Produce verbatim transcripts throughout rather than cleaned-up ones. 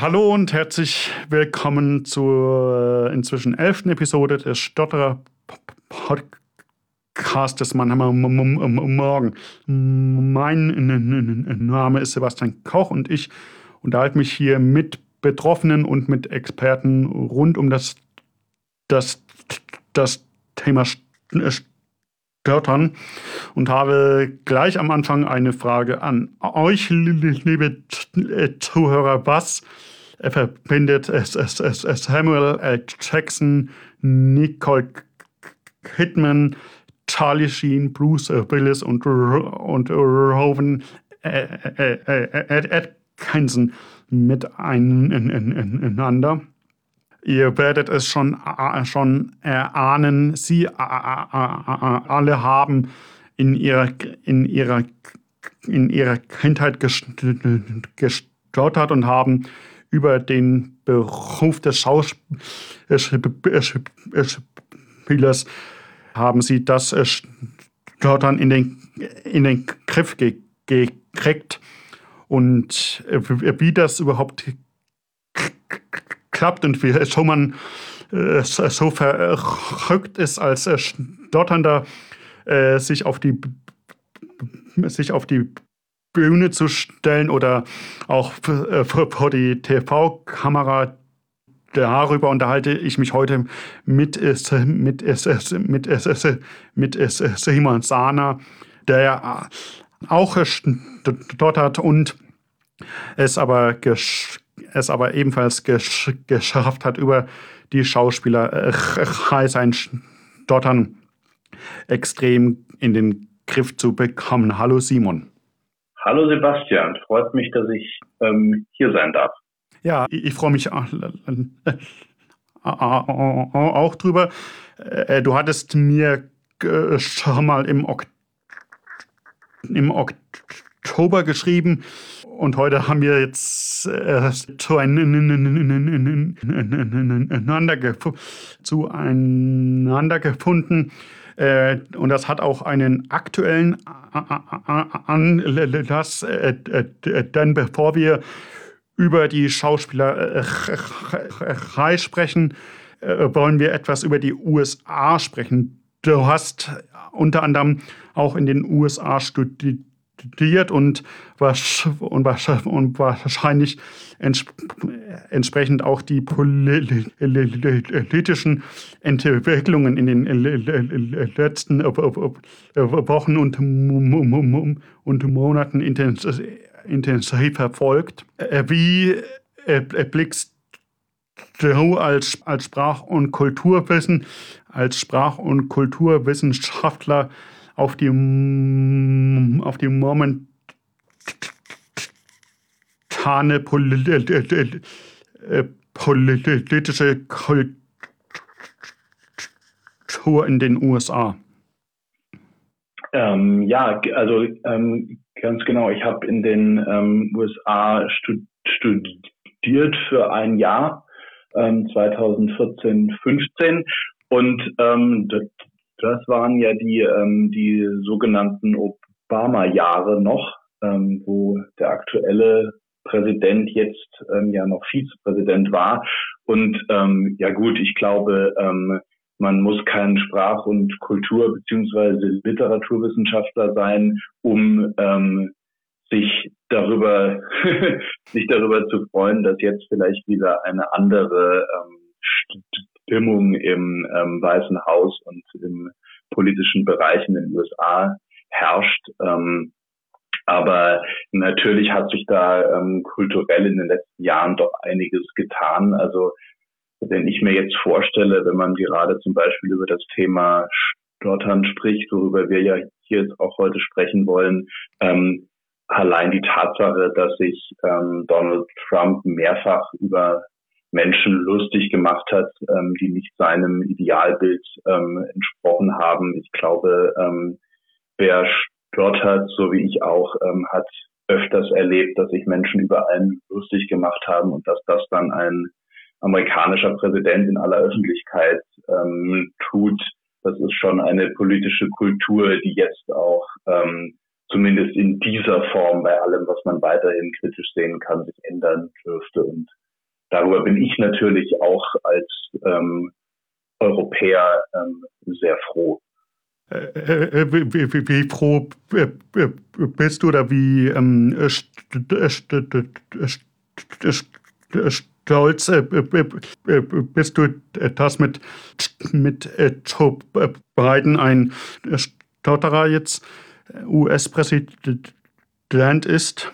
Hallo und herzlich willkommen zur inzwischen elften Episode des Stotterer-Podcasts des Mannheimer Morgen. Mein Name ist Sebastian Koch und ich unterhalte mich hier mit Betroffenen und mit Experten rund um das, das, das Thema Stottern und habe gleich am Anfang eine Frage an euch, liebe Zuhörer. Was verbindet es, es, es, es Samuel L. Jackson, Nicole Kidman, Charlie Sheen, Bruce Willis und, und Rowan Atkinson miteinander? Ihr werdet es schon, schon erahnen. Sie alle haben in ihrer, in ihrer, in ihrer Kindheit gestottert und haben über den Beruf des Schauspielers haben sie das Stottern in den, in den Griff ge- gekriegt. Und wie das überhaupt klappt und wie so man äh, so verrückt ist als äh, Stotternder, äh, sich auf die sich auf die Bühne zu stellen oder auch äh, vor die T V-Kamera. Darüber unterhalte ich mich heute mit mit mit mit Simon Sahner, der auch stottert und es aber gesch- es aber ebenfalls gesch- geschafft hat, über die Schauspielerei sein Stottern extrem in den Griff zu bekommen. Hallo Simon. Hallo Sebastian, freut mich, dass ich ähm, hier sein darf. Ja, ich, ich freue mich auch, auch drüber. Du hattest mir schon mal im, Ok- im Oktober geschrieben, und heute haben wir jetzt äh, zueinander, gef- zueinander gefunden. Äh, und das hat auch einen aktuellen Anlass. Äh, äh, denn bevor wir über die Schauspielerei sprechen, äh, wollen wir etwas über die U S A sprechen. Du hast unter anderem auch in den U S A studiert und, was, und, was, und wahrscheinlich entsp entsprechend auch die politischen Entwicklungen in den letzten Wochen und, und Monaten intensiv, intensiv verfolgt. Wie blickst du als, als Sprach- und Kulturwissen, als Sprach- und Kulturwissenschaftler auf die, auf die momentane polit- politische Kultur in den U S A? Ähm, ja, also ähm, ganz genau. Ich habe in den ähm, U S A stud- studiert für ein Jahr, ähm, zweitausendvierzehn, fünfzehn, und ähm, das, das waren ja die ähm, die sogenannten Obama-Jahre noch, ähm, wo der aktuelle Präsident jetzt ähm, ja noch Vizepräsident war. Und ähm, ja gut, ich glaube, ähm, man muss kein Sprach- und Kultur- bzw. Literaturwissenschaftler sein, um ähm, sich darüber sich darüber zu freuen, dass jetzt vielleicht wieder eine andere ähm, Stimmung im ähm, Weißen Haus und im politischen Bereich in den U S A herrscht. Ähm, aber natürlich hat sich da ähm, kulturell in den letzten Jahren doch einiges getan. Also wenn ich mir jetzt vorstelle, wenn man gerade zum Beispiel über das Thema Stottern spricht, worüber wir ja hier jetzt auch heute sprechen wollen, ähm, allein die Tatsache, dass sich ähm, Donald Trump mehrfach über Menschen lustig gemacht hat, ähm, die nicht seinem Idealbild ähm, entsprochen haben. Ich glaube, ähm, wer stottert, so wie ich auch, ähm, hat öfters erlebt, dass sich Menschen über einen lustig gemacht haben und dass das dann ein amerikanischer Präsident in aller Öffentlichkeit ähm, tut. Das ist schon eine politische Kultur, die jetzt auch ähm, zumindest in dieser Form bei allem, was man weiterhin kritisch sehen kann, sich ändern dürfte. Und darüber bin ich natürlich auch als ähm, Europäer ähm, sehr froh. Äh, äh, wie, wie, wie froh bist du oder wie ähm, st st st stolz bist du, dass mit, mit Joe Biden ein Stotterer jetzt U S-Präsident ist?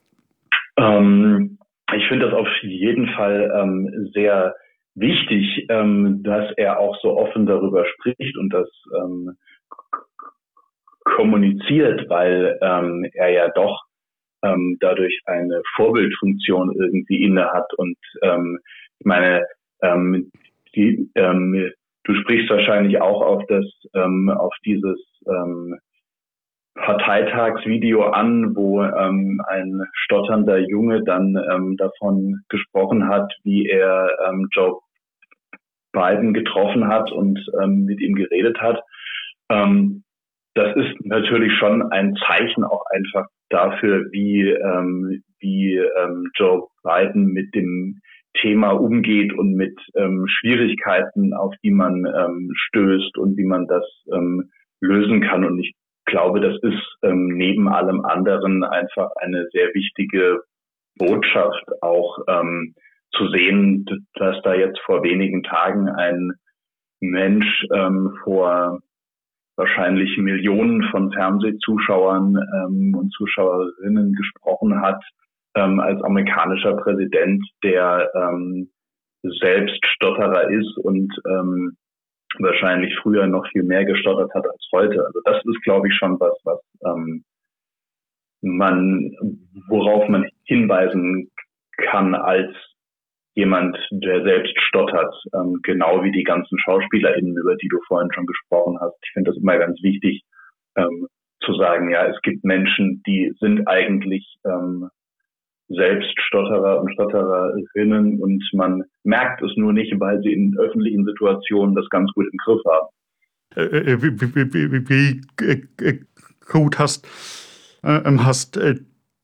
Ähm, ich finde das auf jeden Fall ähm, sehr wichtig, ähm, dass er auch so offen darüber spricht und das ähm, kommuniziert, weil ähm, er ja doch ähm, dadurch eine Vorbildfunktion irgendwie inne hat. Und ähm, ich meine, ähm, die, ähm, du sprichst wahrscheinlich auch auf das, ähm, auf dieses ähm, Parteitagsvideo an, wo ähm, ein stotternder Junge dann ähm, davon gesprochen hat, wie er ähm, Joe Biden getroffen hat und ähm, mit ihm geredet hat. Ähm, das ist natürlich schon ein Zeichen auch einfach dafür, wie, ähm, wie ähm, Joe Biden mit dem Thema umgeht und mit ähm, Schwierigkeiten, auf die man ähm, stößt und wie man das ähm, lösen kann. Und ich glaube, das ist ähm, neben allem anderen einfach eine sehr wichtige Botschaft auch ähm, zu sehen, dass da jetzt vor wenigen Tagen ein Mensch ähm, vor wahrscheinlich Millionen von Fernsehzuschauern ähm, und Zuschauerinnen gesprochen hat, ähm, als amerikanischer Präsident, der ähm, selbst Stotterer ist und ähm, wahrscheinlich früher noch viel mehr gestottert hat als heute. Also das ist, glaube ich, schon was, was ähm, man, worauf man hinweisen kann als jemand, der selbst stottert, ähm, genau wie die ganzen SchauspielerInnen, über die du vorhin schon gesprochen hast. Ich finde das immer ganz wichtig, ähm, zu sagen, ja, es gibt Menschen, die sind eigentlich ähm, selbst Stotterer und Stottererinnen und man merkt es nur nicht, weil sie in öffentlichen Situationen das ganz gut im Griff haben. Äh, wie, wie, wie, wie äh, gut hast, äh, hast äh,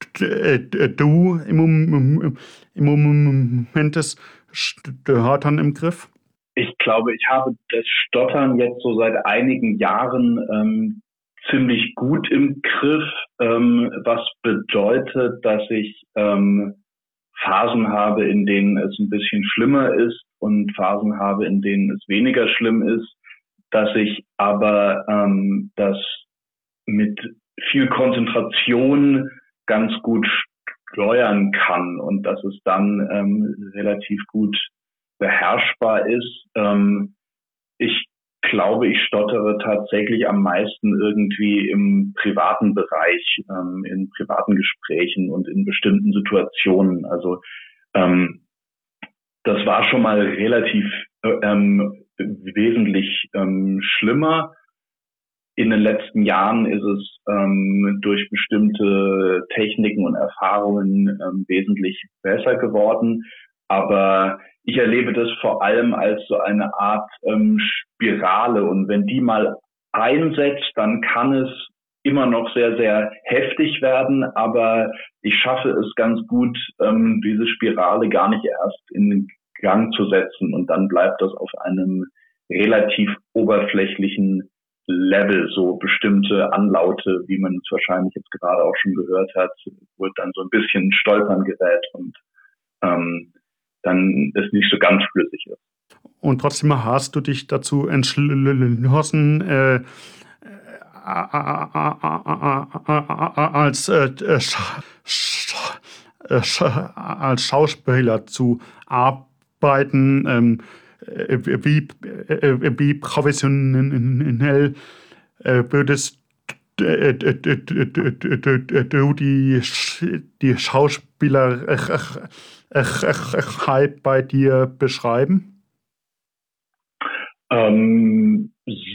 du im, im Moment das Stottern im Griff? Ich glaube, ich habe das Stottern jetzt so seit einigen Jahren ähm, ziemlich gut im Griff, ähm, was bedeutet, dass ich ähm, Phasen habe, in denen es ein bisschen schlimmer ist und Phasen habe, in denen es weniger schlimm ist, dass ich aber ähm, das mit viel Konzentration ganz gut steuern kann und dass es dann ähm, relativ gut beherrschbar ist. Ähm, ich glaube, ich stottere tatsächlich am meisten irgendwie im privaten Bereich, ähm, in privaten Gesprächen und in bestimmten Situationen. Also ähm, das war schon mal relativ ähm, wesentlich ähm, schlimmer. In den letzten Jahren ist es ähm, durch bestimmte Techniken und Erfahrungen ähm, wesentlich besser geworden. Aber ich erlebe das vor allem als so eine Art ähm, Spirale. Und wenn die mal einsetzt, dann kann es immer noch sehr, sehr heftig werden. Aber ich schaffe es ganz gut, ähm, diese Spirale gar nicht erst in Gang zu setzen. Und dann bleibt das auf einem relativ oberflächlichen Level, so bestimmte Anlaute, wie man es wahrscheinlich jetzt gerade auch schon gehört hat, wird dann so ein bisschen stolpern gerät und ähm, dann es nicht so ganz flüssig ist. Und trotzdem hast du dich dazu entschlossen, äh, als, äh, als Schauspieler zu arbeiten. Ähm, wie, wie professionell würdest du die, die Schauspielerei bei dir beschreiben? Ähm,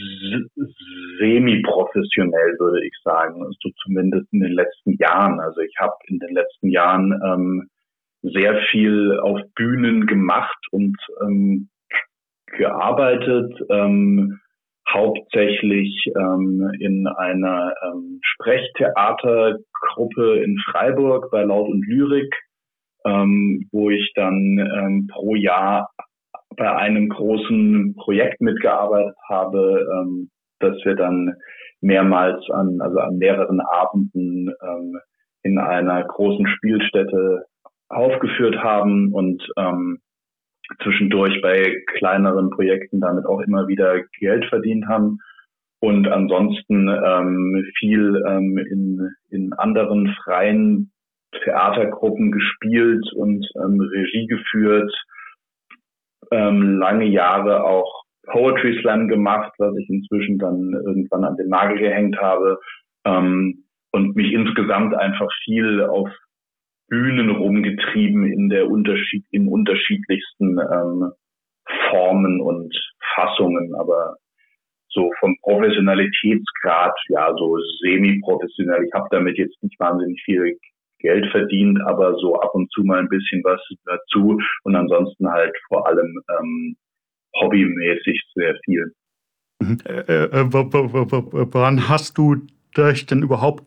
semi-professionell würde ich sagen, also zumindest in den letzten Jahren. Also ich habe in den letzten Jahren ähm, sehr viel auf Bühnen gemacht und ähm, gearbeitet, ähm, hauptsächlich ähm, in einer ähm, Sprechtheatergruppe in Freiburg bei Laut und Lyrik, ähm, wo ich dann ähm, pro Jahr bei einem großen Projekt mitgearbeitet habe, ähm, dass wir dann mehrmals an, also an mehreren Abenden ähm, in einer großen Spielstätte aufgeführt haben und ähm, zwischendurch bei kleineren Projekten damit auch immer wieder Geld verdient haben und ansonsten ähm, viel ähm, in, in anderen freien Theatergruppen gespielt und ähm, Regie geführt, ähm, lange Jahre auch Poetry Slam gemacht, was ich inzwischen dann irgendwann an den Nagel gehängt habe, ähm, und mich insgesamt einfach viel auf Bühnen rumgetrieben in der Unterschied, in unterschiedlichsten ähm, Formen und Fassungen, aber so vom Professionalitätsgrad, ja, so semi-professionell. Ich habe damit jetzt nicht wahnsinnig viel Geld verdient, aber so ab und zu mal ein bisschen was dazu und ansonsten halt vor allem ähm, hobbymäßig sehr viel. Mhm. Äh, äh, wann hast du dich denn überhaupt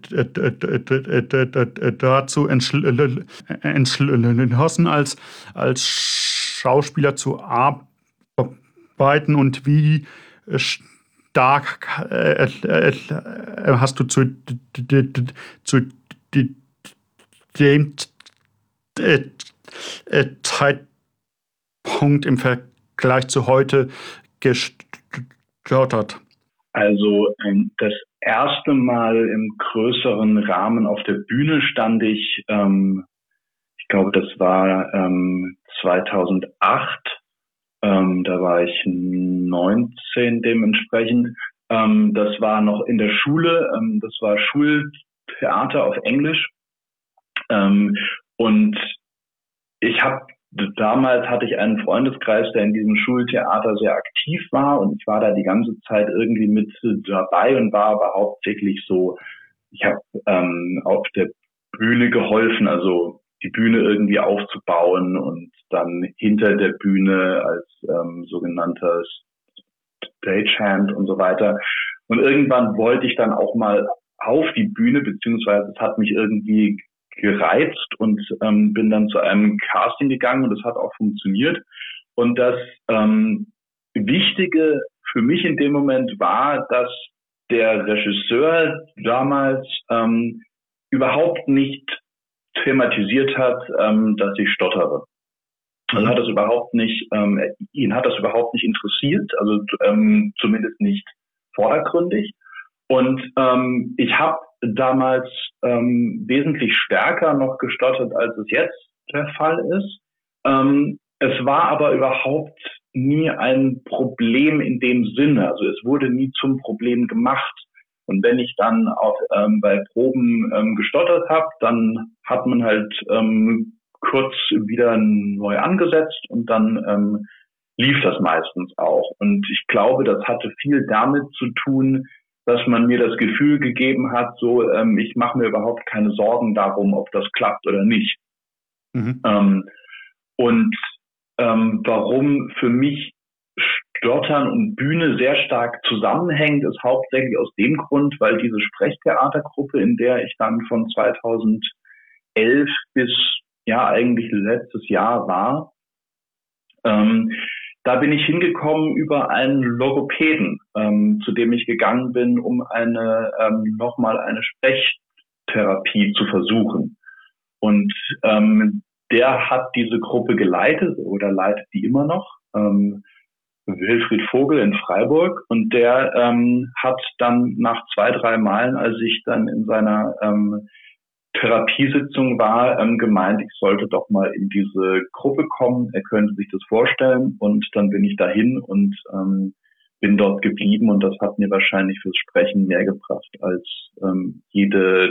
dazu entschlossen, als, als Schauspieler zu arbeiten und wie stark hast du zu, zu dem Zeitpunkt im Vergleich zu heute gestottert? Also ähm, das erste Mal im größeren Rahmen auf der Bühne stand ich, ähm, ich glaube, das war ähm, zweitausendacht. Ähm, da war ich neunzehn dementsprechend. Ähm, das war noch in der Schule. Ähm, das war Schultheater auf Englisch. Ähm, und ich habe damals hatte ich einen Freundeskreis, der in diesem Schultheater sehr aktiv war und ich war da die ganze Zeit irgendwie mit dabei und war aber hauptsächlich so, ich habe ähm, auf der Bühne geholfen, also die Bühne irgendwie aufzubauen und dann hinter der Bühne als ähm, sogenannter Stagehand und so weiter. Und irgendwann wollte ich dann auch mal auf die Bühne, beziehungsweise es hat mich irgendwie gereizt und ähm, bin dann zu einem Casting gegangen und das hat auch funktioniert. Und das ähm, Wichtige für mich in dem Moment war, dass der Regisseur damals ähm, überhaupt nicht thematisiert hat, ähm, dass ich stottere. Also hat das überhaupt nicht, ähm, ihn hat das überhaupt nicht interessiert, also ähm, zumindest nicht vordergründig. Und ähm, ich habe damals ähm, wesentlich stärker noch gestottert, als es jetzt der Fall ist. Ähm, es war aber überhaupt nie ein Problem in dem Sinne. Also es wurde nie zum Problem gemacht. Und wenn ich dann auch ähm, bei Proben ähm, gestottert habe, dann hat man halt ähm, kurz wieder neu angesetzt und dann ähm, lief das meistens auch. Und ich glaube, das hatte viel damit zu tun, dass man mir das Gefühl gegeben hat, so ähm, ich mache mir überhaupt keine Sorgen darum, ob das klappt oder nicht. Mhm. Ähm, und ähm, warum für mich Stottern und Bühne sehr stark zusammenhängt, ist hauptsächlich aus dem Grund, weil diese Sprechtheatergruppe, in der ich dann von zweitausendelf bis ja eigentlich letztes Jahr war, ähm, da bin ich hingekommen über einen Logopäden, ähm, zu dem ich gegangen bin, um eine ähm, nochmal eine Sprechtherapie zu versuchen. Und ähm, der hat diese Gruppe geleitet oder leitet die immer noch, ähm, Wilfried Vogel in Freiburg. Und der ähm, hat dann nach zwei, drei Malen, als ich dann in seiner ähm, Therapiesitzung war, ähm, gemeint, ich sollte doch mal in diese Gruppe kommen, er könnte sich das vorstellen und dann bin ich dahin und ähm, bin dort geblieben und das hat mir wahrscheinlich fürs Sprechen mehr gebracht als ähm, jede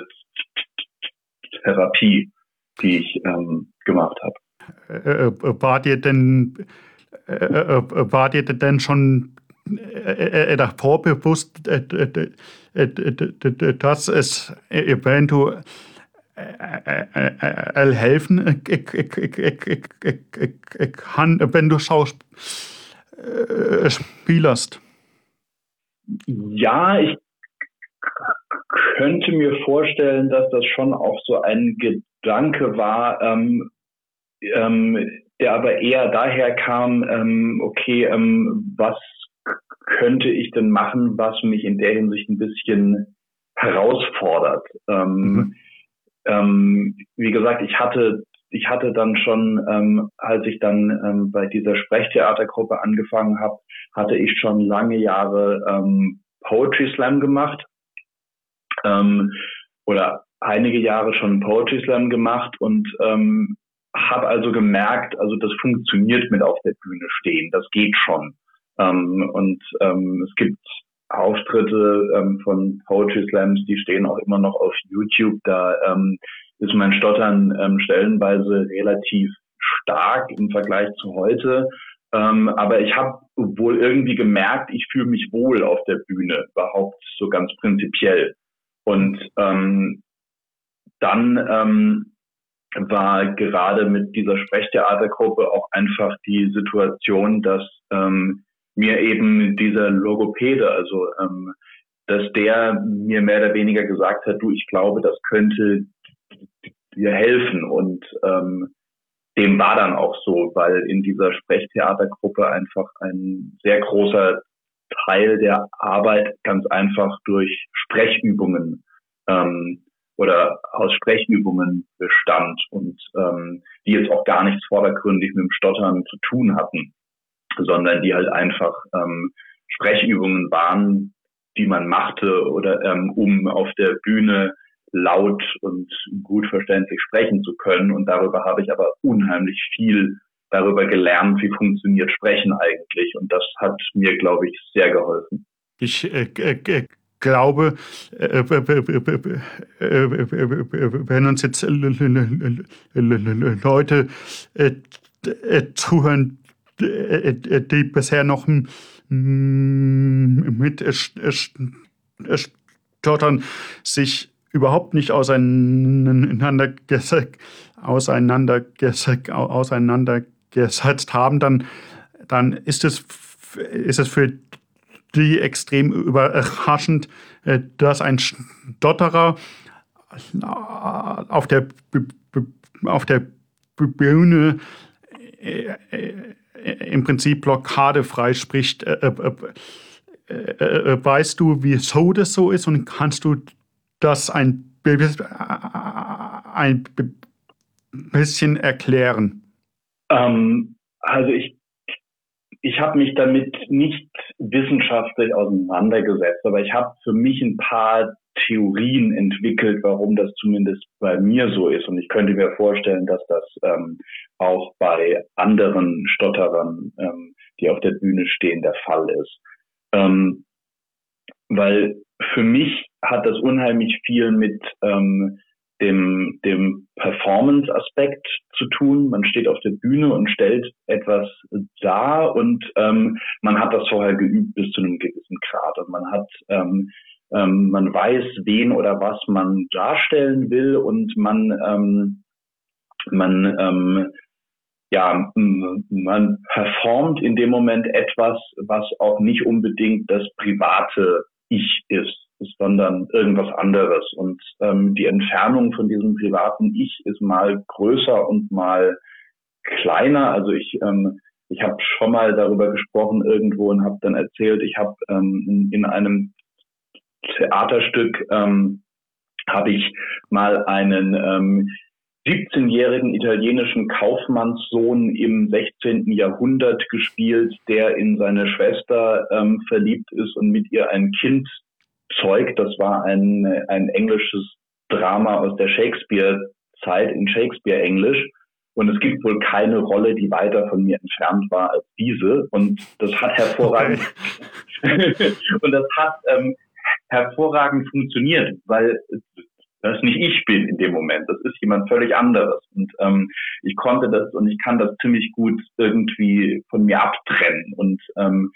Therapie, die ich ähm, gemacht habe. Äh, war dir denn äh, äh, war dir denn schon äh, davor bewusst, äh, äh, äh, dass es eventuell helfen kann, wenn du Schauspielerst? Ja, ich könnte mir vorstellen, dass das schon auch so ein Gedanke war, ähm, ähm, der aber eher daher kam, ähm, okay, ähm, was könnte ich denn machen, was mich in der Hinsicht ein bisschen herausfordert. Ähm, Mhm. ähm, wie gesagt, ich hatte ich hatte dann schon, ähm, als ich dann ähm, bei dieser Sprechtheatergruppe angefangen habe, hatte ich schon lange Jahre ähm, Poetry Slam gemacht ähm, oder einige Jahre schon Poetry Slam gemacht und ähm, habe also gemerkt, also das funktioniert mit auf der Bühne stehen, das geht schon. Ähm, und ähm, es gibt Auftritte ähm, von Poetry Slams, die stehen auch immer noch auf YouTube. Da ähm, ist mein Stottern ähm, stellenweise relativ stark im Vergleich zu heute. Ähm, aber ich habe wohl irgendwie gemerkt, ich fühle mich wohl auf der Bühne, überhaupt so ganz prinzipiell. Und ähm, dann ähm, war gerade mit dieser Sprechtheatergruppe auch einfach die Situation, dass ähm, mir eben dieser Logopäde, also ähm, dass der mir mehr oder weniger gesagt hat, du, ich glaube, das könnte dir helfen. Und ähm, dem war dann auch so, weil in dieser Sprechtheatergruppe einfach ein sehr großer Teil der Arbeit ganz einfach durch Sprechübungen ähm, oder aus Sprechübungen bestand und ähm, die jetzt auch gar nichts vordergründig mit dem Stottern zu tun hatten, sondern die halt einfach ähm, Sprechübungen waren, die man machte oder ähm, um auf der Bühne laut und gut verständlich sprechen zu können. Und darüber habe ich aber unheimlich viel darüber gelernt, wie funktioniert Sprechen eigentlich. Und das hat mir, glaube ich, sehr geholfen. Ich äh, äh, glaube, äh, wenn uns jetzt Leute äh, zuhören, die bisher noch mit Stottern sich überhaupt nicht auseinandergesetzt, auseinandergesetzt, auseinandergesetzt haben, dann, dann ist es, ist es für die extrem überraschend, dass ein Stotterer auf der, auf der Bühne im Prinzip blockadefrei spricht. Weißt du, wieso das so ist, und kannst du das ein, ein bisschen erklären? Ähm, also ich, ich habe mich damit nicht wissenschaftlich auseinandergesetzt, aber ich habe für mich ein paar Theorien entwickelt, warum das zumindest bei mir so ist. Und ich könnte mir vorstellen, dass das ähm, auch bei anderen Stotterern, ähm, die auf der Bühne stehen, der Fall ist. Ähm, weil für mich hat das unheimlich viel mit ähm, dem, dem Performance-Aspekt zu tun. Man steht auf der Bühne und stellt etwas dar und ähm, man hat das vorher geübt bis zu einem gewissen Grad. Und man hat, ähm, ähm, man weiß, wen oder was man darstellen will und man, ähm, man, ähm, ja, man performt in dem Moment etwas, was auch nicht unbedingt das private Ich ist, sondern irgendwas anderes. Und ähm, die Entfernung von diesem privaten Ich ist mal größer und mal kleiner. Also ich, ähm, ich habe schon mal darüber gesprochen irgendwo und habe dann erzählt, ich habe ähm, in, in einem Theaterstück ähm, habe ich mal einen ähm, siebzehnjährigen italienischen Kaufmannssohn im sechzehnten Jahrhundert gespielt, der in seine Schwester ähm, verliebt ist und mit ihr ein Kind zeugt. Das war ein, ein englisches Drama aus der Shakespeare-Zeit in Shakespeare-Englisch. Und es gibt wohl keine Rolle, die weiter von mir entfernt war als diese. Und das hat hervorragend, okay. und das hat ähm, hervorragend funktioniert, weil das nicht ich bin in dem Moment, das ist jemand völlig anderes. Und ähm, ich konnte das und ich kann das ziemlich gut irgendwie von mir abtrennen. Und ähm,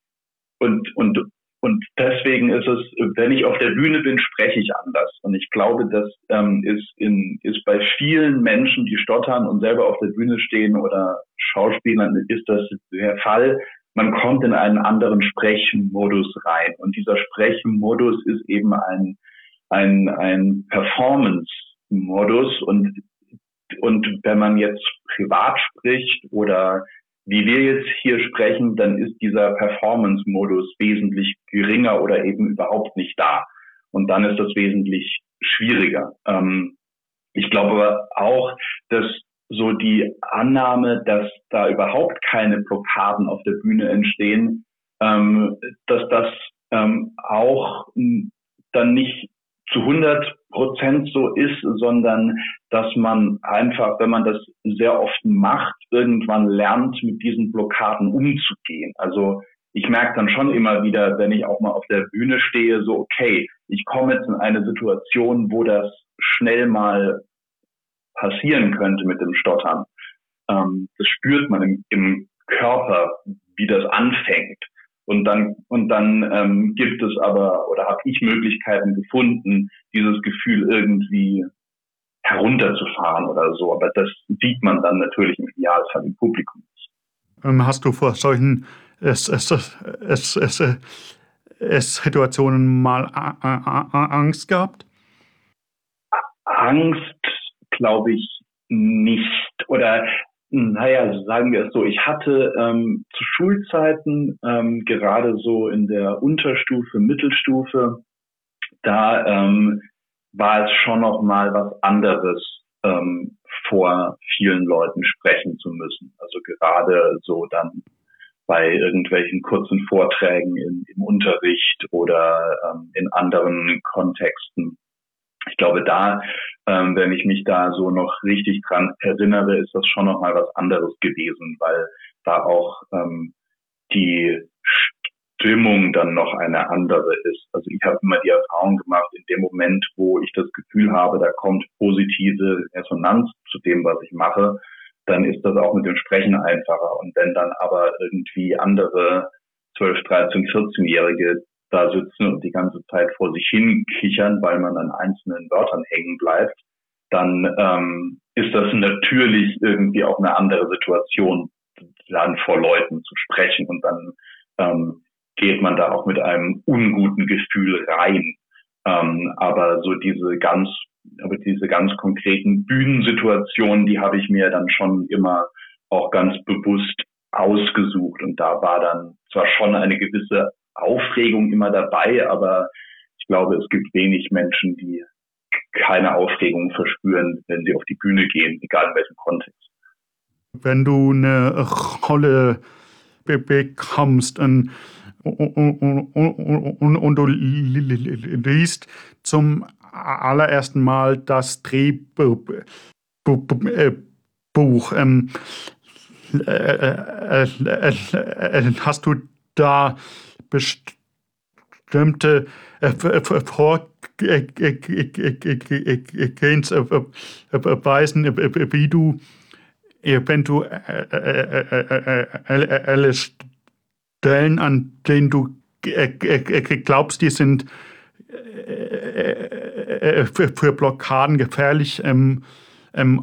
und und und deswegen ist es, wenn ich auf der Bühne bin, spreche ich anders. Und ich glaube, das ähm, ist in ist bei vielen Menschen, die stottern und selber auf der Bühne stehen oder Schauspielern, ist das der Fall. Man kommt in einen anderen Sprechmodus rein. Und dieser Sprechmodus ist eben ein ein, ein Performance-Modus und und wenn man jetzt privat spricht oder wie wir jetzt hier sprechen, dann ist dieser Performance-Modus wesentlich geringer oder eben überhaupt nicht da. Und dann ist das wesentlich schwieriger. Ähm, ich glaube aber auch, dass so die Annahme, dass da überhaupt keine Blockaden auf der Bühne entstehen, ähm, dass das ähm, auch m, dann nicht zu hundert Prozent so ist, sondern dass man einfach, wenn man das sehr oft macht, irgendwann lernt, mit diesen Blockaden umzugehen. Also ich merke dann schon immer wieder, wenn ich auch mal auf der Bühne stehe, so okay, ich komme jetzt in eine Situation, wo das schnell mal passieren könnte mit dem Stottern. Ähm, das spürt man im, im Körper, wie das anfängt. Und dann, und dann ähm, gibt es aber, oder habe ich Möglichkeiten gefunden, dieses Gefühl irgendwie herunterzufahren oder so. Aber das sieht man dann natürlich im Idealfall im Publikum nicht. Ähm, hast du vor solchen es, es, es, es, es Situationen mal a, a, a, Angst gehabt? Angst glaube ich nicht. Oder naja, sagen wir es so, ich hatte ähm, zu Schulzeiten, ähm, gerade so in der Unterstufe, Mittelstufe, da ähm, war es schon noch mal was anderes, ähm, vor vielen Leuten sprechen zu müssen. Also gerade so dann bei irgendwelchen kurzen Vorträgen in, im Unterricht oder ähm, in anderen Kontexten. Ich glaube, da, ähm, wenn ich mich da so noch richtig dran erinnere, ist das schon noch mal was anderes gewesen, weil da auch ähm, die Stimmung dann noch eine andere ist. Also ich habe immer die Erfahrung gemacht, in dem Moment, wo ich das Gefühl habe, da kommt positive Resonanz zu dem, was ich mache, dann ist das auch mit dem Sprechen einfacher. Und wenn dann aber irgendwie andere zwölf, dreizehn, vierzehn-Jährige da sitzen und die ganze Zeit vor sich hin kichern, weil man an einzelnen Wörtern hängen bleibt, dann ähm, ist das natürlich irgendwie auch eine andere Situation, dann vor Leuten zu sprechen. Und dann ähm, geht man da auch mit einem unguten Gefühl rein. Ähm, aber so diese ganz, aber diese ganz konkreten Bühnensituationen, die habe ich mir dann schon immer auch ganz bewusst ausgesucht. Und da war dann zwar schon eine gewisse Aufregung immer dabei, aber ich glaube, es gibt wenig Menschen, die keine Aufregung verspüren, wenn sie auf die Bühne gehen, egal in welchem Kontext. Wenn du eine Rolle be- bekommst und, und, und, und, und du liest zum allerersten Mal das Drehbuch, ähm, äh, äh, äh, hast du da bestimmte Vorgehensweisen, wie du eventuelle Stellen, an denen du glaubst, die sind für Blockaden gefährlich, ähm, ähm,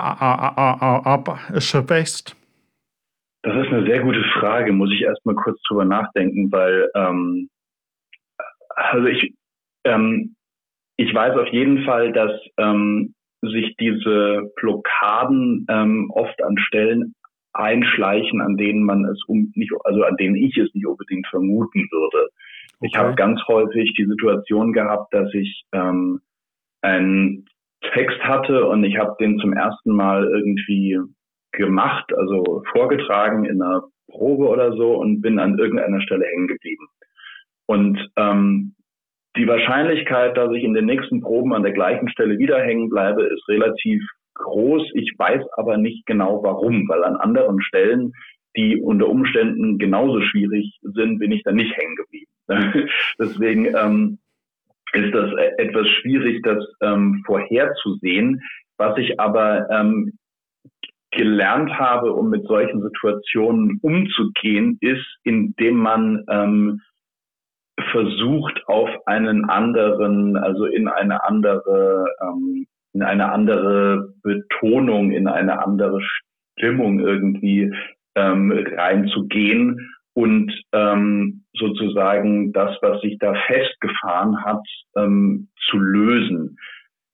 abschwächst? Das ist eine sehr gute Frage, muss ich erstmal kurz drüber nachdenken, weil ähm, also ich ähm, ich weiß auf jeden Fall, dass ähm, sich diese Blockaden ähm, oft an Stellen einschleichen, an denen man es um nicht, also an denen ich es nicht unbedingt vermuten würde. Okay. Ich habe ganz häufig die Situation gehabt, dass ich ähm, einen Text hatte und ich habe den zum ersten Mal irgendwie gemacht, also vorgetragen in einer Probe oder so und bin an irgendeiner Stelle hängen geblieben. Und ähm, die Wahrscheinlichkeit, dass ich in den nächsten Proben an der gleichen Stelle wieder hängen bleibe, ist relativ groß. Ich weiß aber nicht genau warum, weil an anderen Stellen, die unter Umständen genauso schwierig sind, bin ich dann nicht hängen geblieben. Deswegen ähm, ist das etwas schwierig, das ähm, vorherzusehen. Was ich aber ähm, gelernt habe, um mit solchen Situationen umzugehen, ist, indem man ähm, versucht, auf einen anderen, also in eine andere, ähm, in eine andere Betonung, in eine andere Stimmung irgendwie ähm, reinzugehen und ähm, sozusagen das, was sich da festgefahren hat, ähm, zu lösen.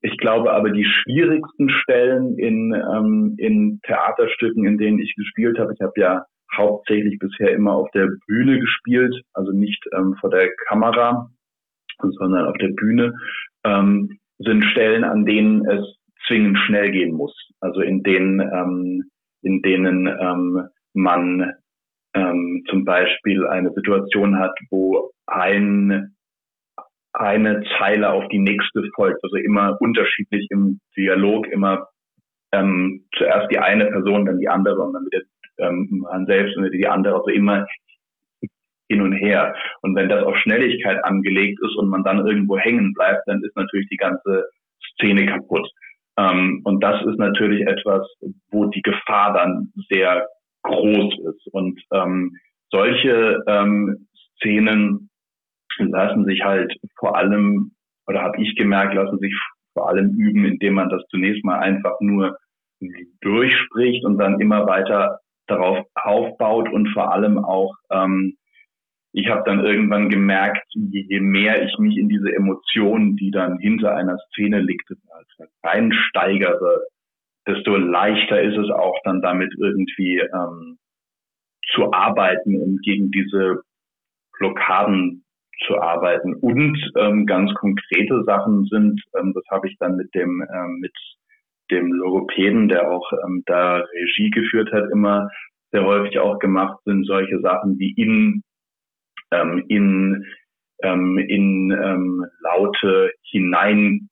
Ich glaube aber, die schwierigsten Stellen in, ähm, in Theaterstücken, in denen ich gespielt habe, ich habe ja hauptsächlich bisher immer auf der Bühne gespielt, also nicht ähm, vor der Kamera, sondern auf der Bühne, ähm, sind Stellen, an denen es zwingend schnell gehen muss. Also in denen, ähm, in denen ähm, man ähm, zum Beispiel eine Situation hat, wo ein eine Zeile auf die nächste folgt, also immer unterschiedlich im Dialog, immer ähm, zuerst die eine Person, dann die andere und dann wieder ähm, man selbst und die andere, also immer hin und her. Und wenn das auf Schnelligkeit angelegt ist und man dann irgendwo hängen bleibt, dann ist natürlich die ganze Szene kaputt. Ähm, und das ist natürlich etwas, wo die Gefahr dann sehr groß ist. Und ähm, solche ähm, Szenen lassen sich halt vor allem, oder habe ich gemerkt, lassen sich vor allem üben, indem man das zunächst mal einfach nur durchspricht und dann immer weiter darauf aufbaut und vor allem auch, ähm, ich habe dann irgendwann gemerkt, je mehr ich mich in diese Emotionen, die dann hinter einer Szene liegt, reinsteigere, desto leichter ist es auch dann damit irgendwie ähm, zu arbeiten und gegen diese Blockaden zu arbeiten. Und ähm, ganz konkrete Sachen sind, ähm, das habe ich dann mit dem ähm, mit dem Logopäden, der auch ähm, da Regie geführt hat, immer sehr häufig auch gemacht, sind solche Sachen wie in ähm, in ähm, in ähm, Laute hineingleiten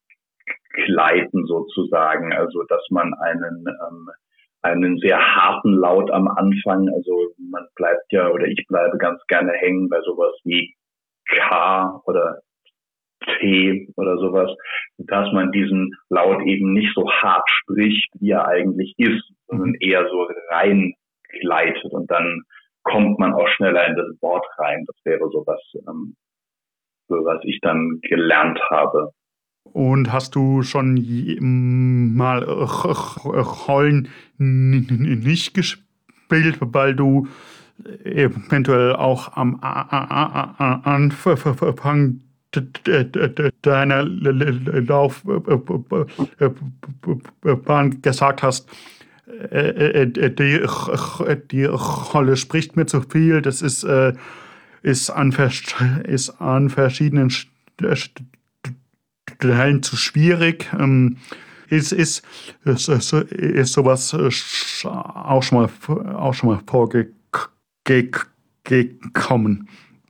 sozusagen, also dass man einen ähm, einen sehr harten Laut am Anfang, also man bleibt ja, oder ich bleibe ganz gerne hängen bei sowas wie K oder T oder sowas, dass man diesen Laut eben nicht so hart spricht, wie er eigentlich ist, sondern eher so reingleitet und dann kommt man auch schneller in das Wort rein. Das wäre sowas, ähm, so was ich dann gelernt habe. Und hast du schon mal Rollen nicht gespielt, weil du eventuell auch am Anfang deiner Laufbahn gesagt hast, die, die Rolle spricht mir zu viel, das ist, ist, an, ist an verschiedenen Stellen zu schwierig. Ist, ist, ist, ist sowas auch schon mal, auch schon mal vorgekommen?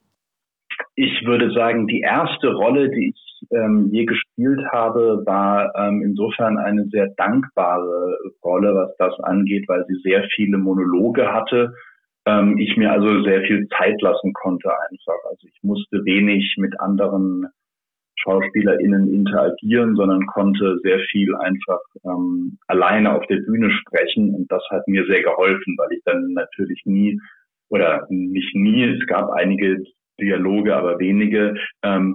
Ich würde sagen, die erste Rolle, die ich ähm, je gespielt habe, war ähm, insofern eine sehr dankbare Rolle, was das angeht, weil sie sehr viele Monologe hatte. Ähm, ich mir also sehr viel Zeit lassen konnte einfach. Also ich musste wenig mit anderen SchauspielerInnen interagieren, sondern konnte sehr viel einfach ähm, alleine auf der Bühne sprechen. Und das hat mir sehr geholfen, weil ich dann natürlich nie, oder nicht nie, es gab einige Dialoge, aber wenige. Ähm,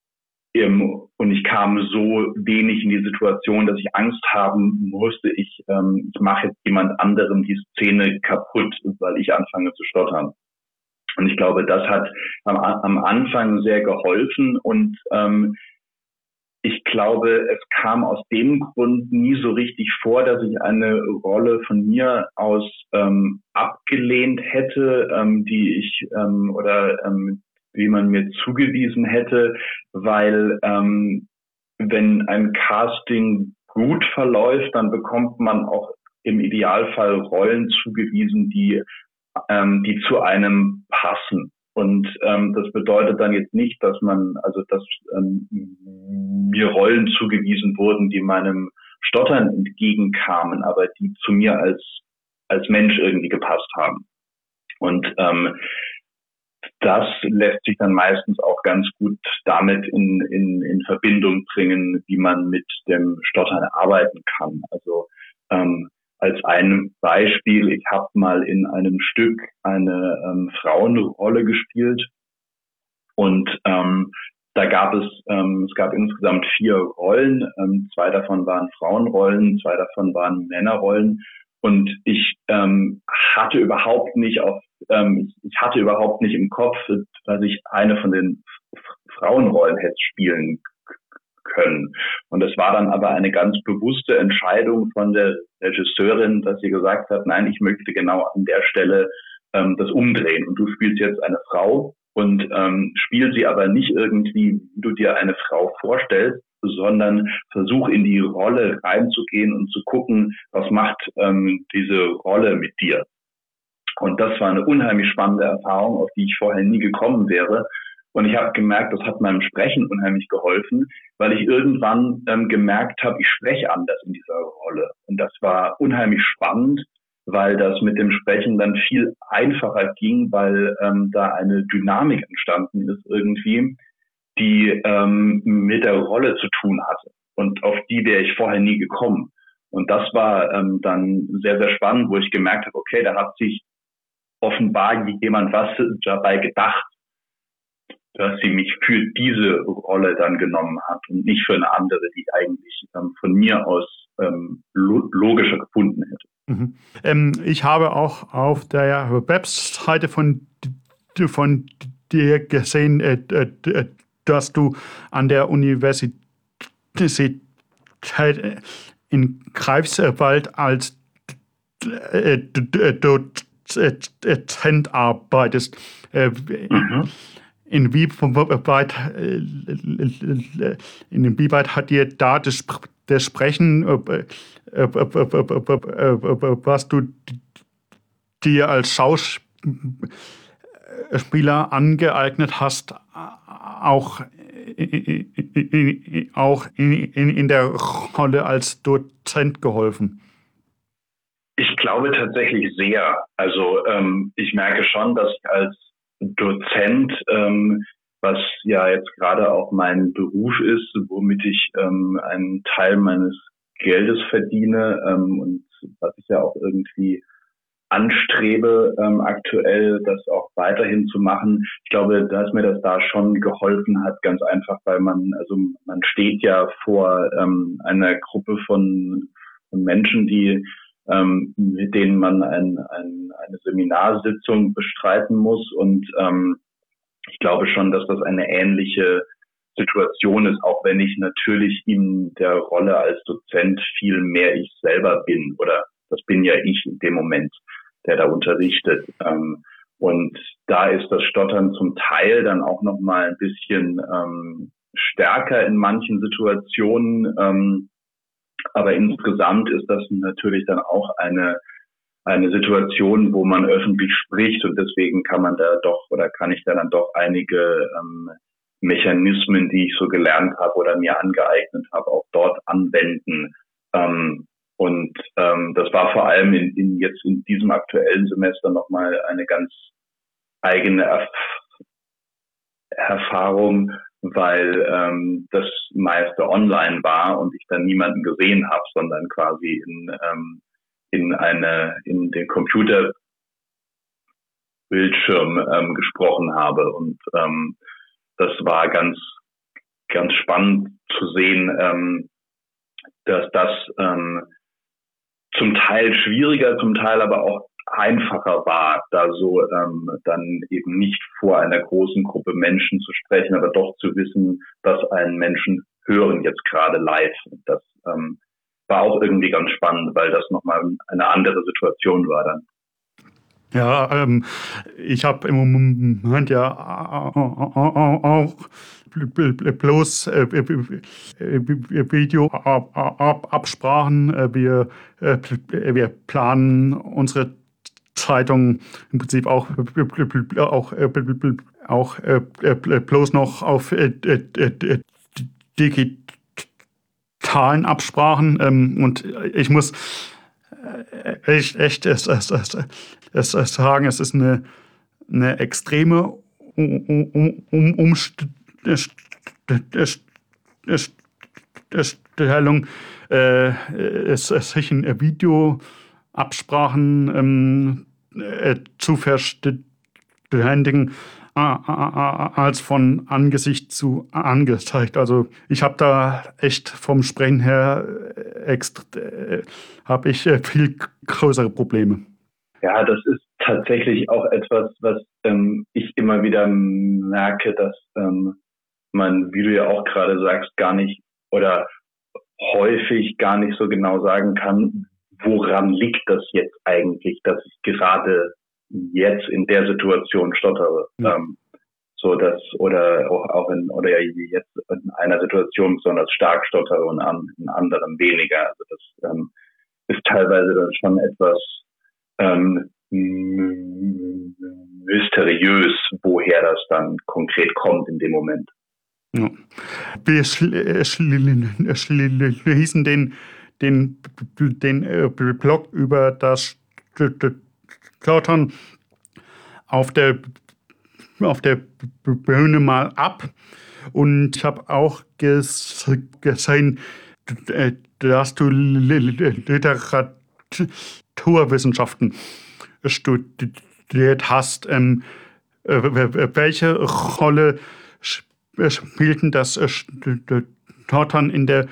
und ich kam so wenig in die Situation, dass ich Angst haben musste, ich, ähm, ich mache jetzt jemand anderem die Szene kaputt, weil ich anfange zu stottern. Und ich glaube, das hat am, am Anfang sehr geholfen und ähm, ich glaube, es kam aus dem Grund nie so richtig vor, dass ich eine Rolle von mir aus ähm, abgelehnt hätte, ähm, die ich ähm, oder ähm, wie man mir zugewiesen hätte, weil ähm, wenn ein Casting gut verläuft, dann bekommt man auch im Idealfall Rollen zugewiesen, die ähm, die zu einem passen. Und ähm, das bedeutet dann jetzt nicht, dass man, also dass ähm, mir Rollen zugewiesen wurden, die meinem Stottern entgegenkamen, aber die zu mir als als Mensch irgendwie gepasst haben. Und ähm, das lässt sich dann meistens auch ganz gut damit in, in, in Verbindung bringen, wie man mit dem Stottern arbeiten kann. Also ähm, als ein Beispiel, ich habe mal in einem Stück eine ähm, Frauenrolle gespielt und ähm, da gab es, ähm, es gab insgesamt vier Rollen, ähm, zwei davon waren Frauenrollen, zwei davon waren Männerrollen und ich ähm, hatte überhaupt nicht auf, ähm, ich hatte überhaupt nicht im Kopf, dass ich eine von den Frauenrollen hätte spielen können. Und es war dann aber eine ganz bewusste Entscheidung von der Regisseurin, dass sie gesagt hat, nein, ich möchte genau an der Stelle ähm, das umdrehen. Und du spielst jetzt eine Frau und ähm, spiel sie aber nicht irgendwie, wie du dir eine Frau vorstellst, sondern versuch in die Rolle reinzugehen und zu gucken, was macht ähm, diese Rolle mit dir. Und das war eine unheimlich spannende Erfahrung, auf die ich vorher nie gekommen wäre. Und ich habe gemerkt, das hat meinem Sprechen unheimlich geholfen, weil ich irgendwann ähm, gemerkt habe, ich spreche anders in dieser Rolle. Und das war unheimlich spannend, weil das mit dem Sprechen dann viel einfacher ging, weil ähm, da eine Dynamik entstanden ist irgendwie, die ähm, mit der Rolle zu tun hatte. Und auf die wäre ich vorher nie gekommen. Und das war ähm, dann sehr, sehr spannend, wo ich gemerkt habe, okay, da hat sich offenbar jemand was dabei gedacht, dass sie mich für diese Rolle dann genommen hat und nicht für eine andere, die eigentlich ähm, von mir aus ähm, lo- logischer gefunden hätte. Mhm. Ähm, ich habe auch auf der Webseite von, von dir gesehen, äh, äh, dass du an der Universität in Greifswald als äh, Dozent arbeitest. Äh, Mhm. Inwieweit, inwieweit hat dir da das, das Sprechen, was du dir als Schauspieler angeeignet hast, auch, auch in, in, in der Rolle als Dozent geholfen? Ich glaube tatsächlich sehr. Also ähm, ich merke schon, dass ich als Dozent, ähm, was ja jetzt gerade auch mein Beruf ist, womit ich ähm, einen Teil meines Geldes verdiene ähm, und was ich ja auch irgendwie anstrebe, ähm, aktuell das auch weiterhin zu machen. Ich glaube, dass mir das da schon geholfen hat, ganz einfach, weil man, also man steht ja vor ähm, einer Gruppe von, von Menschen, die ähm, mit denen man ein, ein, eine Seminarsitzung bestreiten muss. Und ähm, ich glaube schon, dass das eine ähnliche Situation ist, auch wenn ich natürlich in der Rolle als Dozent viel mehr ich selber bin. Oder das bin ja ich in dem Moment, der da unterrichtet. Ähm, und da ist das Stottern zum Teil dann auch noch mal ein bisschen ähm, stärker in manchen Situationen. Ähm, aber insgesamt ist das natürlich dann auch eine eine Situation, wo man öffentlich spricht, und deswegen kann man da doch oder kann ich da dann doch einige ähm, Mechanismen, die ich so gelernt habe oder mir angeeignet habe, auch dort anwenden. Ähm, und ähm, das war vor allem in, in jetzt in diesem aktuellen Semester nochmal eine ganz eigene Erf- Erfahrung, weil ähm, das meiste online war und ich dann niemanden gesehen habe, sondern quasi in ähm, in eine in den Computerbildschirm ähm, gesprochen habe, und ähm, das war ganz ganz spannend zu sehen, ähm, dass das ähm, zum Teil schwieriger, zum Teil aber auch einfacher war, da so ähm, dann eben nicht vor einer großen Gruppe Menschen zu sprechen, aber doch zu wissen, dass einen Menschen hören jetzt gerade live. Das ähm, war auch irgendwie ganz spannend, weil das nochmal eine andere Situation war dann. Ja, ähm, ich habe im Moment ja auch bloß äh, Videoabsprachen. Wir, äh, wir planen unsere Zeitung im Prinzip auch, auch, auch bloß noch auf digitalen Absprachen. Und ich muss echt, echt es, es, es, es, es sagen, es ist eine, eine extreme Umstellung, sich in Videoabsprachen ähm, äh, zu verständigen, als von Angesicht zu Angesicht. Also ich habe da echt vom Sprechen her extra, äh, habe ich äh, viel größere Probleme. Ja, das ist tatsächlich auch etwas, was ähm, ich immer wieder merke, dass ähm, man, wie du ja auch gerade sagst, gar nicht oder häufig gar nicht so genau sagen kann, woran liegt das jetzt eigentlich, dass ich gerade jetzt in der Situation stottere. Ja. Ähm, so dass oder auch, auch in oder ja jetzt in einer Situation besonders stark stottere und an, in anderen weniger. Also das ähm, ist teilweise dann schon etwas ähm, mysteriös, woher das dann konkret kommt in dem Moment. Ja. Wir schließen den, den, den Blog über das Stottern auf der, auf der Bühne mal ab. Und ich habe auch ges gesehen, dass du Literaturwissenschaften studiert hast. Ähm, welche Rolle spielten das Stottern in der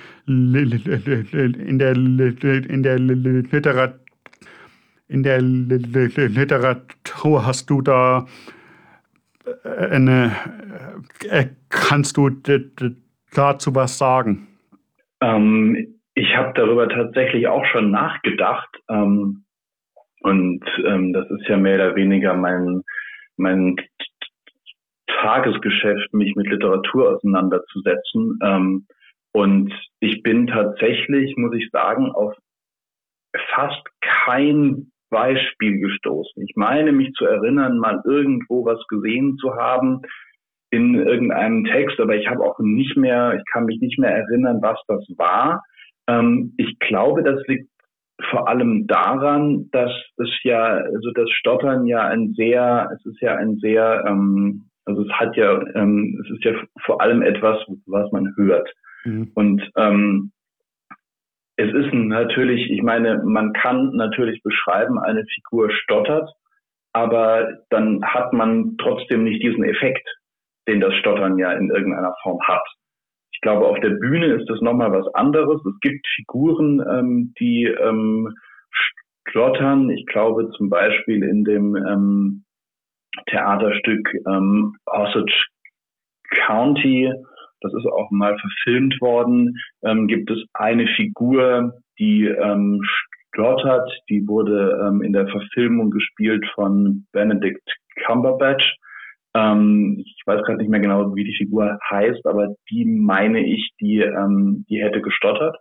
in der in der Literatur in der Literatur? Hast du da eine, kannst du dazu was sagen? Ähm, ich habe darüber tatsächlich auch schon nachgedacht, ähm, und ähm, das ist ja mehr oder weniger mein mein Tagesgeschäft, mich mit Literatur auseinanderzusetzen. Ähm, und ich bin tatsächlich, muss ich sagen, auf fast kein Beispiel gestoßen. Ich meine, mich zu erinnern, mal irgendwo was gesehen zu haben in irgendeinem Text, aber ich habe auch nicht mehr, ich kann mich nicht mehr erinnern, was das war. Ähm, ich glaube, das liegt vor allem daran, dass es ja, also das Stottern ja ein sehr, es ist ja ein sehr, ähm, also es hat ja, ähm, es ist ja vor allem etwas, was man hört. Mhm. Und ähm, es ist natürlich, ich meine, man kann natürlich beschreiben, eine Figur stottert, aber dann hat man trotzdem nicht diesen Effekt, den das Stottern ja in irgendeiner Form hat. Ich glaube, auf der Bühne ist das nochmal was anderes. Es gibt Figuren, ähm, die ähm, stottern. Ich glaube zum Beispiel in dem ähm, Theaterstück ähm, Osage County, das ist auch mal verfilmt worden, ähm, gibt es eine Figur, die ähm, stottert. Die wurde ähm, in der Verfilmung gespielt von Benedict Cumberbatch. Ähm, ich weiß gerade nicht mehr genau, wie die Figur heißt, aber die meine ich, die, ähm, die hätte gestottert.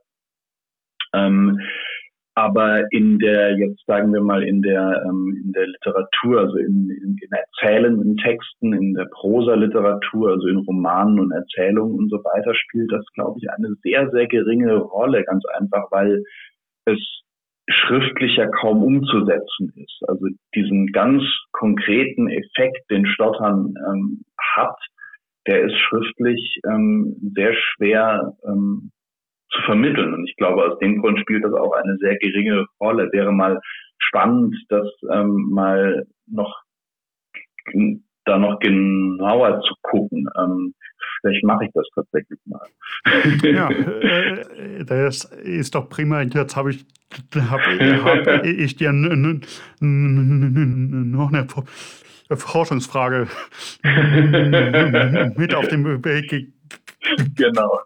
Ähm, aber in der, jetzt sagen wir mal, in der, ähm, in der Literatur, also in, in, in erzählenden Texten, in der Prosa-Literatur, also in Romanen und Erzählungen und so weiter, spielt das, glaube ich, eine sehr, sehr geringe Rolle, ganz einfach, weil es schriftlich ja kaum umzusetzen ist. Also diesen ganz konkreten Effekt, den Stottern ähm, hat, der ist schriftlich ähm, sehr schwer ähm, zu vermitteln. Und ich glaube, aus dem Grund spielt das auch eine sehr geringe Rolle. Wäre mal spannend, das ähm, mal noch da noch genauer zu gucken. Ähm, vielleicht mache ich das tatsächlich mal. Ja, äh, das ist doch prima. Jetzt habe ich, hab, hab ich dir noch eine Forschungsfrage mit auf den Weg genau.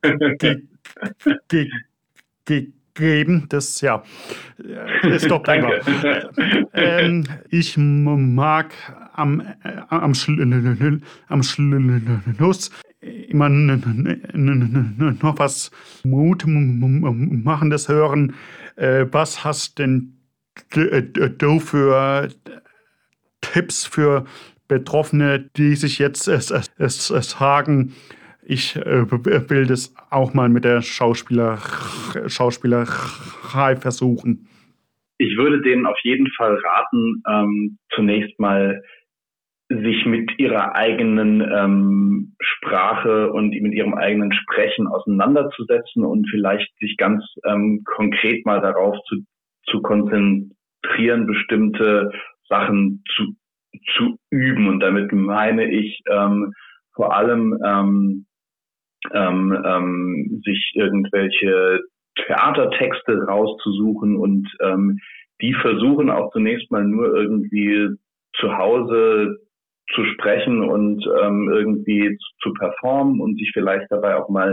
gegeben. Das ja, ist doch prima. ähm, ich mag am, am, Schlu- am Schluss immer noch was Mutmachendes hören. Was hast denn du für Tipps für Betroffene, die sich jetzt es, es, es sagen, ich äh, will das auch mal mit der Schauspieler, Schauspielerei versuchen? Ich würde denen auf jeden Fall raten, ähm, zunächst mal sich mit ihrer eigenen ähm, Sprache und mit ihrem eigenen Sprechen auseinanderzusetzen und vielleicht sich ganz ähm, konkret mal darauf zu, zu konzentrieren, bestimmte Sachen zu, zu üben. Und damit meine ich ähm, vor allem ähm, ähm, ähm, sich irgendwelche Theatertexte rauszusuchen und ähm, die versuchen auch zunächst mal nur irgendwie zu Hause zu sprechen und ähm, irgendwie zu performen und sich vielleicht dabei auch mal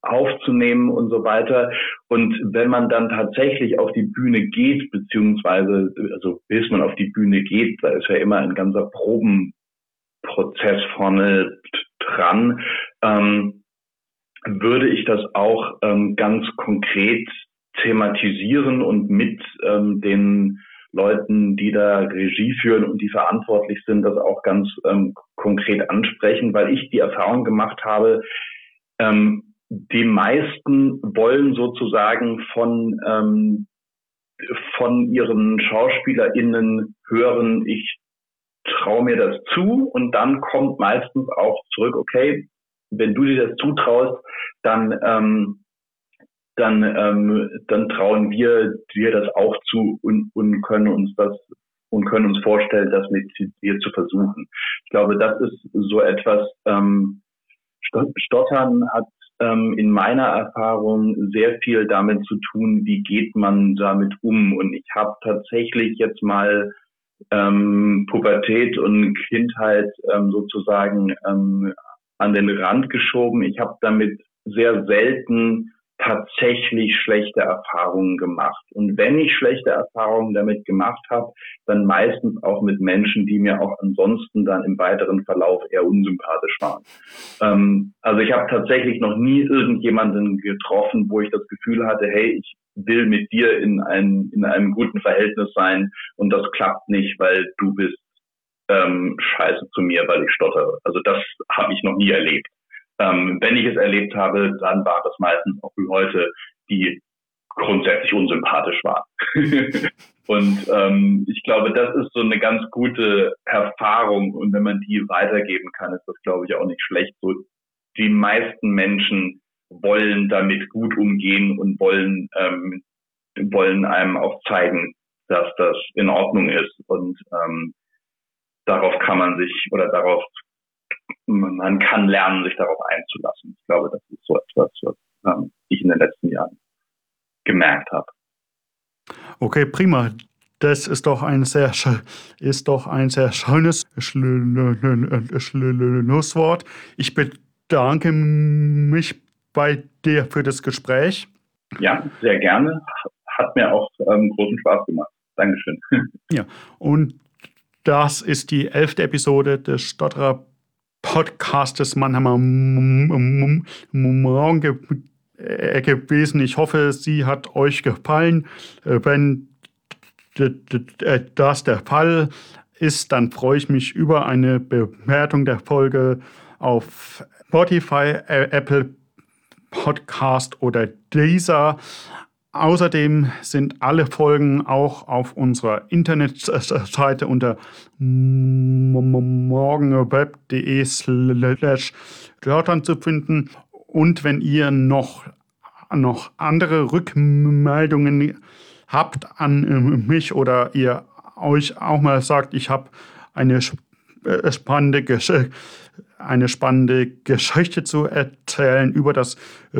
aufzunehmen und so weiter. Und wenn man dann tatsächlich auf die Bühne geht, beziehungsweise, also bis man auf die Bühne geht, da ist ja immer ein ganzer Probenprozess vorne dran, ähm, würde ich das auch ähm, ganz konkret thematisieren und mit ähm, den Leuten, die da Regie führen und die verantwortlich sind, das auch ganz ähm, konkret ansprechen, weil ich die Erfahrung gemacht habe, ähm, die meisten wollen sozusagen von ähm, von ihren SchauspielerInnen hören, ich traue mir das zu, und dann kommt meistens auch zurück, okay, wenn du dir das zutraust, dann ähm, dann ähm, dann trauen wir dir das auch zu und, und können uns das und können uns vorstellen, das mit dir zu versuchen. Ich glaube, das ist so etwas. Ähm, Stottern hat ähm, in meiner Erfahrung sehr viel damit zu tun, wie geht man damit um. Und ich habe tatsächlich jetzt mal ähm, Pubertät und Kindheit ähm, sozusagen ähm, an den Rand geschoben. Ich habe damit sehr selten tatsächlich schlechte Erfahrungen gemacht. Und wenn ich schlechte Erfahrungen damit gemacht habe, dann meistens auch mit Menschen, die mir auch ansonsten dann im weiteren Verlauf eher unsympathisch waren. Ähm, also ich habe tatsächlich noch nie irgendjemanden getroffen, wo ich das Gefühl hatte, hey, ich will mit dir in einem, in einem guten Verhältnis sein und das klappt nicht, weil du bist ähm, scheiße zu mir, weil ich stottere. Also das habe ich noch nie erlebt. Ähm, wenn ich es erlebt habe, dann war das meistens auch wie heute, die grundsätzlich unsympathisch waren. Und ähm, ich glaube, das ist so eine ganz gute Erfahrung, und wenn man die weitergeben kann, ist das, glaube ich, auch nicht schlecht. So, die meisten Menschen wollen damit gut umgehen und wollen ähm, wollen einem auch zeigen, dass das in Ordnung ist, und ähm, darauf kann man sich oder darauf man kann lernen, sich darauf einzulassen. Ich glaube, das ist so etwas, was ähm, ich in den letzten Jahren gemerkt habe. Okay, prima. Das ist doch ein sehr, ist doch ein sehr schönes Schlusswort. Ich bedanke mich bei dir für das Gespräch. Ja, sehr gerne. Hat mir auch ähm, großen Spaß gemacht. Dankeschön. Ja, und das ist die elfte Episode des Stotterer Podcastes Mannheimer Morgen gewesen. Ich hoffe, sie hat euch gefallen. Wenn das der Fall ist, dann freue ich mich über eine Bewertung der Folge auf Spotify, Apple Podcast oder Deezer. Außerdem sind alle Folgen auch auf unserer Internetseite unter morgenweb punkt de slash Stottern zu finden. Und wenn ihr noch, noch andere Rückmeldungen habt an mich oder ihr euch auch mal sagt, ich habe eine spannende Geschichte, eine spannende Geschichte zu erzählen über das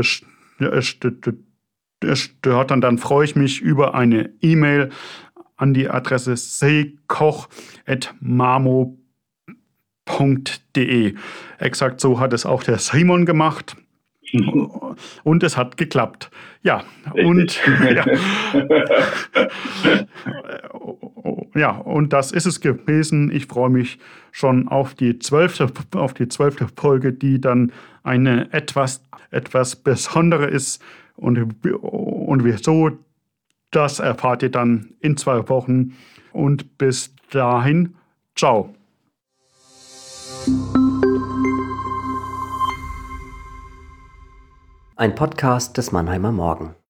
Stottern, dann freue ich mich über eine E-Mail an die Adresse seekoch at mamo punkt de. Exakt so hat es auch der Simon gemacht. Und es hat geklappt. Ja, und ja. ja, und das ist es gewesen. Ich freue mich schon auf die zwölfte, auf die zwölfte Folge, die dann eine etwas, etwas besondere ist. Und, und wieso, das erfahrt ihr dann in zwei Wochen. Und bis dahin, ciao. Ein Podcast des Mannheimer Morgen.